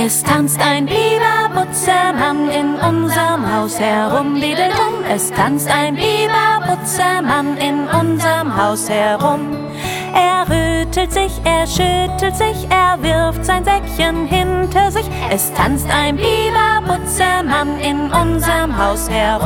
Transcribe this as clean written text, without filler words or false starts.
Es tanzt ein Biberputzermann in unserem Haus herum, dideldum. Es tanzt ein Biberputzermann in unserem Haus herum. Er rüttelt sich, er schüttelt sich, er wirft sein Säckchen hinter sich. Es tanzt ein Biberputzermann in unserem Haus herum.